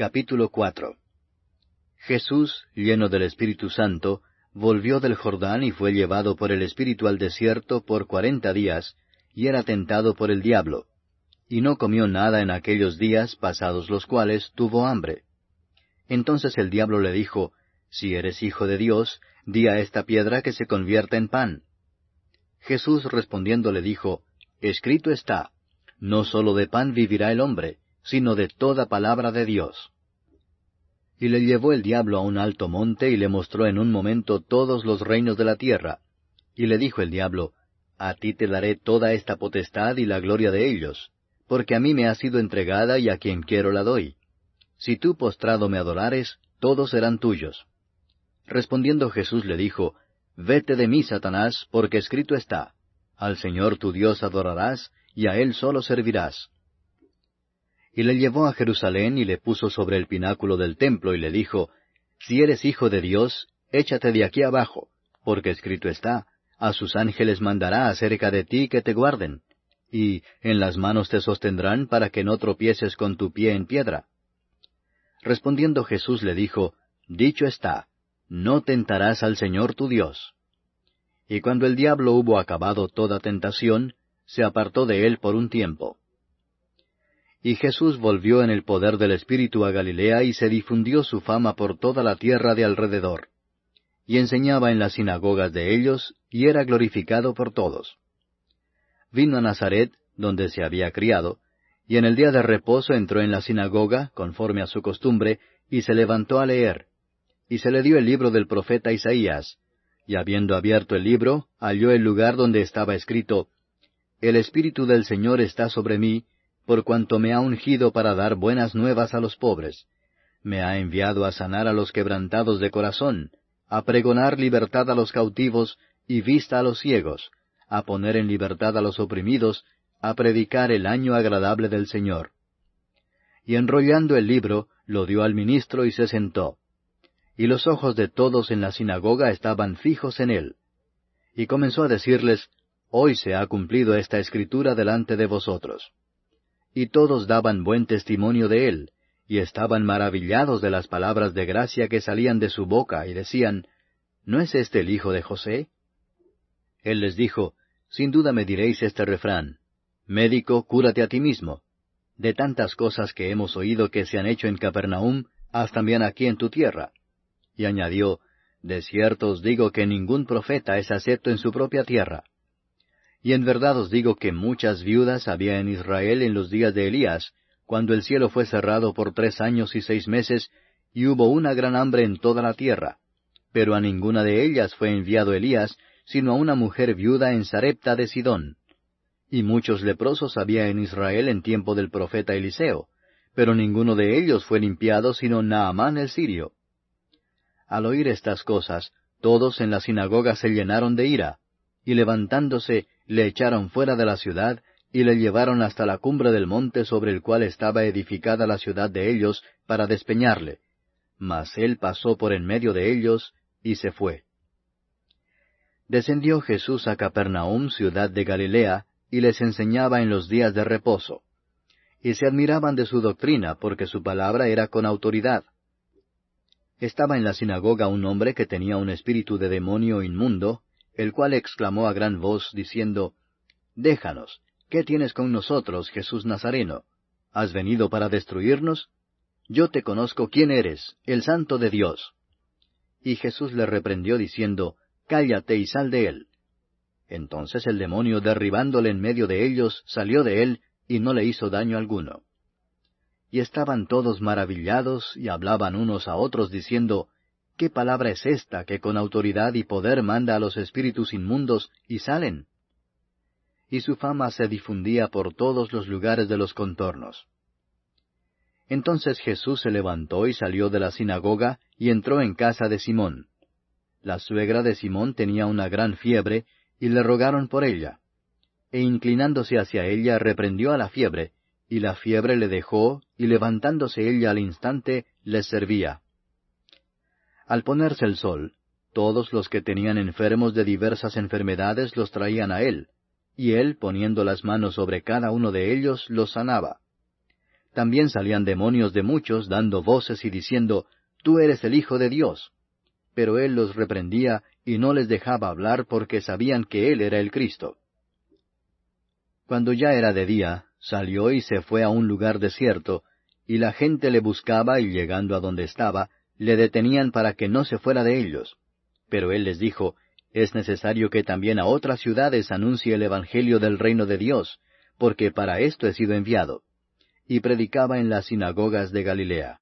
Capítulo 4. Jesús, lleno del Espíritu Santo, volvió del Jordán y fue llevado por el Espíritu al desierto por 40 días, y era tentado por el diablo. Y no comió nada en aquellos días, pasados los cuales tuvo hambre. Entonces el diablo le dijo, Si eres hijo de Dios, di a esta piedra que se convierta en pan. Jesús respondiendo le dijo, Escrito está, no sólo de pan vivirá el hombre, sino de toda palabra de Dios. Y le llevó el diablo a un alto monte y le mostró en un momento todos los reinos de la tierra. Y le dijo el diablo, A ti te daré toda esta potestad y la gloria de ellos, porque a mí me ha sido entregada y a quien quiero la doy. Si tú postrado me adorares, todos serán tuyos. Respondiendo Jesús le dijo, Vete de mí, Satanás, porque escrito está, Al Señor tu Dios adorarás, y a Él solo servirás. Y le llevó a Jerusalén y le puso sobre el pináculo del templo y le dijo, Si eres hijo de Dios, échate de aquí abajo, porque escrito está, A sus ángeles mandará acerca de ti que te guarden, y en las manos te sostendrán para que no tropieces con tu pie en piedra. Respondiendo Jesús le dijo, Dicho está, no tentarás al Señor tu Dios. Y cuando el diablo hubo acabado toda tentación, se apartó de él por un tiempo. Y Jesús volvió en el poder del Espíritu a Galilea y se difundió su fama por toda la tierra de alrededor. Y enseñaba en las sinagogas de ellos, y era glorificado por todos. Vino a Nazaret, donde se había criado, y en el día de reposo entró en la sinagoga, conforme a su costumbre, y se levantó a leer. Y se le dio el libro del profeta Isaías, y habiendo abierto el libro, halló el lugar donde estaba escrito, El Espíritu del Señor está sobre mí, por cuanto me ha ungido para dar buenas nuevas a los pobres. Me ha enviado a sanar a los quebrantados de corazón, a pregonar libertad a los cautivos y vista a los ciegos, a poner en libertad a los oprimidos, a predicar el año agradable del Señor. Y enrollando el libro, lo dio al ministro y se sentó. Y los ojos de todos en la sinagoga estaban fijos en él. Y comenzó a decirles, Hoy se ha cumplido esta escritura delante de vosotros. Y todos daban buen testimonio de él, y estaban maravillados de las palabras de gracia que salían de su boca, y decían, ¿No es este el hijo de José? Él les dijo, Sin duda me diréis este refrán, Médico, cúrate a ti mismo. De tantas cosas que hemos oído que se han hecho en Capernaum, haz también aquí en tu tierra. Y añadió, De cierto os digo que ningún profeta es acepto en su propia tierra. Y en verdad os digo que muchas viudas había en Israel en los días de Elías, cuando el cielo fue cerrado por 3 años y 6 meses, y hubo una gran hambre en toda la tierra. Pero a ninguna de ellas fue enviado Elías, sino a una mujer viuda en Sarepta de Sidón. Y muchos leprosos había en Israel en tiempo del profeta Eliseo, pero ninguno de ellos fue limpiado sino Naamán el sirio. Al oír estas cosas, todos en la sinagoga se llenaron de ira, y levantándose, le echaron fuera de la ciudad, y le llevaron hasta la cumbre del monte sobre el cual estaba edificada la ciudad de ellos, para despeñarle. Mas él pasó por en medio de ellos, y se fue. Descendió Jesús a Capernaum, ciudad de Galilea, y les enseñaba en los días de reposo. Y se admiraban de su doctrina, porque su palabra era con autoridad. Estaba en la sinagoga un hombre que tenía un espíritu de demonio inmundo, el cual exclamó a gran voz, diciendo, Déjanos, ¿qué tienes con nosotros, Jesús Nazareno? ¿Has venido para destruirnos? Yo te conozco quién eres, el Santo de Dios. Y Jesús le reprendió, diciendo, Cállate y sal de él. Entonces el demonio, derribándole en medio de ellos, salió de él, y no le hizo daño alguno. Y estaban todos maravillados, y hablaban unos a otros, diciendo, ¿Qué palabra es esta que con autoridad y poder manda a los espíritus inmundos, y salen? Y su fama se difundía por todos los lugares de los contornos. Entonces Jesús se levantó y salió de la sinagoga, y entró en casa de Simón. La suegra de Simón tenía una gran fiebre, y le rogaron por ella. E inclinándose hacia ella, reprendió a la fiebre, y la fiebre le dejó, y levantándose ella al instante, les servía. Al ponerse el sol, todos los que tenían enfermos de diversas enfermedades los traían a él, y él, poniendo las manos sobre cada uno de ellos, los sanaba. También salían demonios de muchos, dando voces y diciendo, Tú eres el Hijo de Dios. Pero él los reprendía y no les dejaba hablar porque sabían que él era el Cristo. Cuando ya era de día, salió y se fue a un lugar desierto, y la gente le buscaba y llegando a donde estaba, le detenían para que no se fuera de ellos. Pero él les dijo, Es necesario que también a otras ciudades anuncie el Evangelio del reino de Dios, porque para esto he sido enviado. Y predicaba en las sinagogas de Galilea.